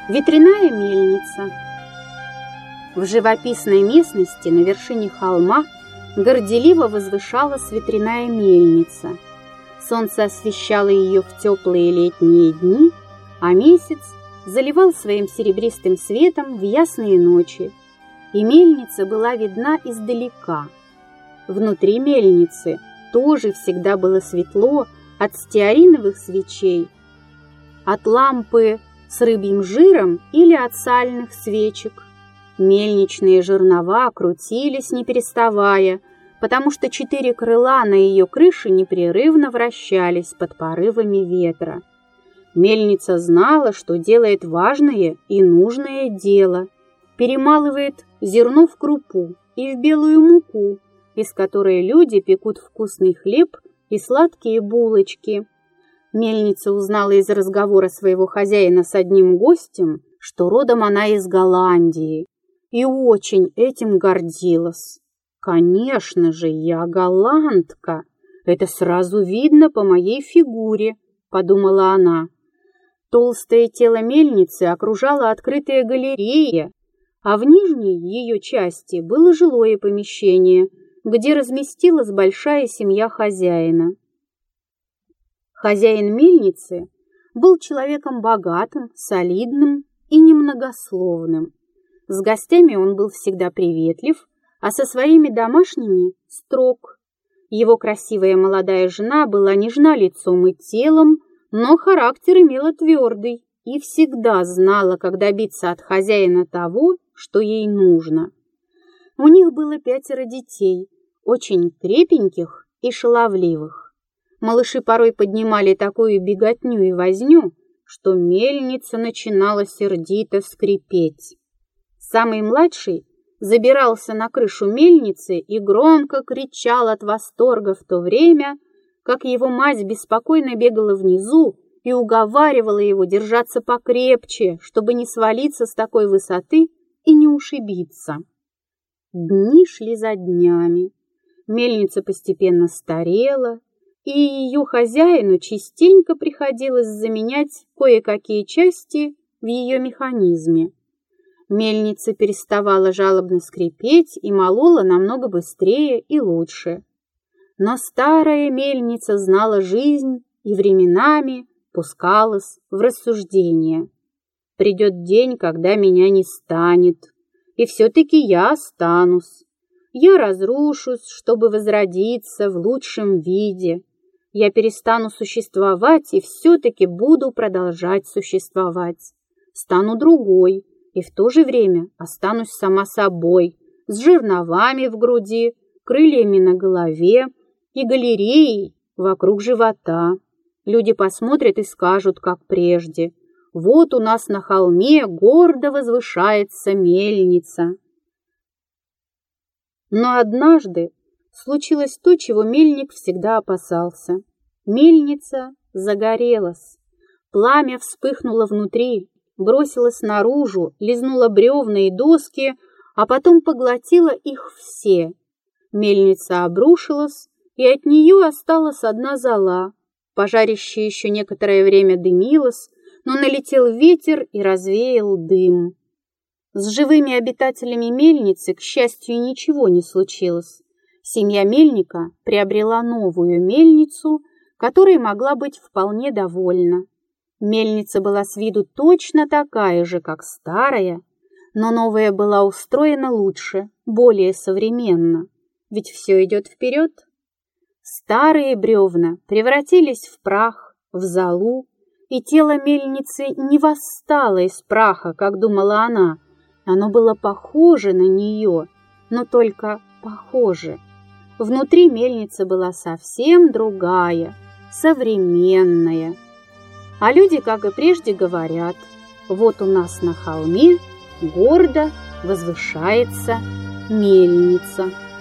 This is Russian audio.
Ветряная мельница. В живописной местности на вершине холма горделиво возвышалась ветряная мельница. Солнце освещало ее в теплые летние дни, а месяц заливал своим серебристым светом в ясные ночи, и мельница была видна издалека. Внутри мельницы тоже всегда было светло от стеариновых свечей, от лампы с рыбьим жиром или от сальных свечек. Мельничные жернова крутились не переставая, потому что 4 крыла на ее крыше непрерывно вращались под порывами ветра. Мельница знала, что делает важное и нужное дело, перемалывает зерно в крупу и в белую муку, из которой люди пекут вкусный хлеб и сладкие булочки. Мельница узнала из разговора своего хозяина с одним гостем, что родом она из Голландии, и очень этим гордилась. «Конечно же, я голландка, это сразу видно по моей фигуре», — подумала она. Толстое тело мельницы окружала открытая галерея, а в нижней ее части было жилое помещение, где разместилась большая семья хозяина. Хозяин мельницы был человеком богатым, солидным и немногословным. С гостями он был всегда приветлив, а со своими домашними строг. Его красивая молодая жена была нежна лицом и телом, но характер имела твердый и всегда знала, как добиться от хозяина того, что ей нужно. У них было 5 детей, очень крепеньких и шаловливых. Малыши порой поднимали такую беготню и возню, что мельница начинала сердито скрипеть. Самый младший забирался на крышу мельницы и громко кричал от восторга в то время, как его мать беспокойно бегала внизу и уговаривала его держаться покрепче, чтобы не свалиться с такой высоты и не ушибиться. Дни шли за днями. Мельница постепенно старела, и ее хозяину частенько приходилось заменять кое-какие части в ее механизме. Мельница переставала жалобно скрипеть и молола намного быстрее и лучше. Но старая мельница знала жизнь и временами пускалась в рассуждения. «Придет день, когда меня не станет, и все-таки я останусь. Я разрушусь, чтобы возродиться в лучшем виде. Я перестану существовать и все-таки буду продолжать существовать. Стану другой и в то же время останусь сама собой, с жерновами в груди, крыльями на голове и галереей вокруг живота. Люди посмотрят и скажут, как прежде: вот у нас на холме гордо возвышается мельница». Но однажды случилось то, чего мельник всегда опасался. Мельница загорелась. Пламя вспыхнуло внутри, бросилось наружу, лизнуло бревна и доски, а потом поглотило их все. Мельница обрушилась, и от нее осталась одна зола. Пожарище еще некоторое время дымилось, но налетел ветер и развеял дым. С живыми обитателями мельницы, к счастью, ничего не случилось. Семья мельника приобрела новую мельницу, которой могла быть вполне довольна. Мельница была с виду точно такая же, как старая, но новая была устроена лучше, более современно, ведь все идет вперед. Старые бревна превратились в прах, в золу, и тело мельницы не восстало из праха, как думала она. Оно было похоже на нее, но только похоже. Внутри мельница была совсем другая, современная. А люди, как и прежде, говорят: вот у нас на холме гордо возвышается мельница.